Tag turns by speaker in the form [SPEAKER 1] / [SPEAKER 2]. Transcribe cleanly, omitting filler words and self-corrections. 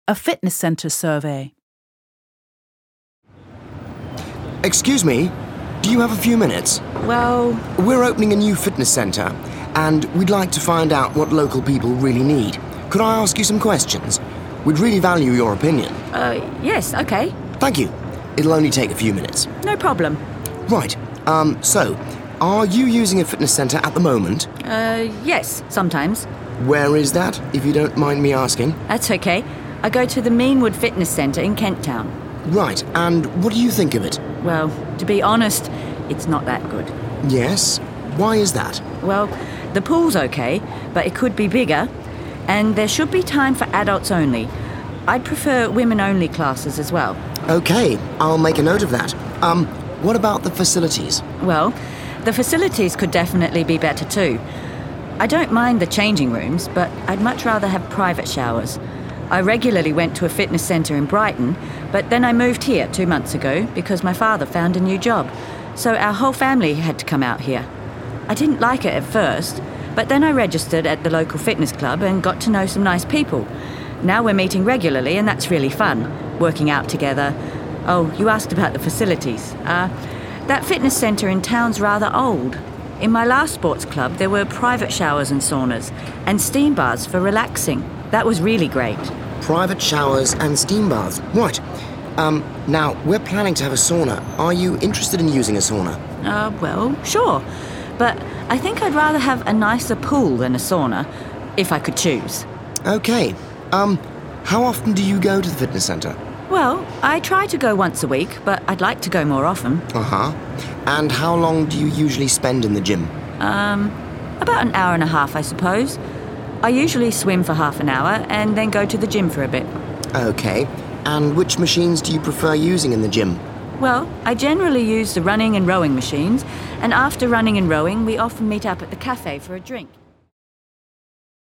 [SPEAKER 1] A fitness centre survey.
[SPEAKER 2] Excuse me, do you have a few minutes?
[SPEAKER 3] Well,
[SPEAKER 2] We're opening a new fitness centre, and we'd like to find out what local people really need. Could I ask you some questions? We'd really value your opinion.
[SPEAKER 3] yes, okay.
[SPEAKER 2] Thank you. It'll only take a few minutes.
[SPEAKER 3] No problem.
[SPEAKER 2] Right, so, are you using a fitness centre at the moment?
[SPEAKER 3] Yes, sometimes.
[SPEAKER 2] Where is that, if you don't mind me asking?
[SPEAKER 3] That's okay. I go to the Meanwood Fitness Centre in Kent Town.
[SPEAKER 2] Right, and what do you think of it?
[SPEAKER 3] Well, to be honest, it's not that good.
[SPEAKER 2] Yes? Why is that?
[SPEAKER 3] Well, the pool's okay, but it could be bigger, and there should be time for adults only. I'd prefer women-only classes as well.
[SPEAKER 2] Okay, I'll make a note of that. What about the facilities?
[SPEAKER 3] Well, the facilities could definitely be better too. I don't mind the changing rooms, but I'd much rather have private showers. I regularly went to a fitness centre in Brighton, but then I moved here 2 months ago because my father found a new job. So our whole family had to come out here. I didn't like it at first, but then I registered at the local fitness club and got to know some nice people. Now we're meeting regularly and that's really fun, working out together. Oh, you asked about the facilities. That fitness centre in town's rather old. In my last sports club, there were private showers and saunas and steam baths for relaxing. That was really great.
[SPEAKER 2] Private showers and steam baths. Right. Now, we're planning to have a sauna. Are you interested in using a sauna?
[SPEAKER 3] Well, sure. But I think I'd rather have a nicer pool than a sauna, if I could choose.
[SPEAKER 2] Okay. How often do you go to the fitness centre?
[SPEAKER 3] Well, I try to go once a week, but I'd like to go more often.
[SPEAKER 2] Uh-huh. And how long do you usually spend in the gym?
[SPEAKER 3] About an hour and a half, I suppose. I usually swim for half an hour and then go to the gym for a bit.
[SPEAKER 2] Okay. And which machines do you prefer using in the gym?
[SPEAKER 3] Well, I generally use the running and rowing machines, and after running and rowing, we often meet up at the cafe for a drink.